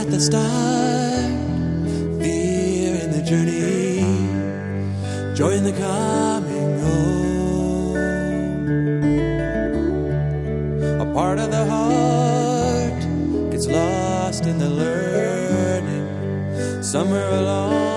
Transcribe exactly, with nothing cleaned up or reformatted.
at the start, fear in the journey, joy in the coming home. A part of the heart gets lost in the learning, somewhere along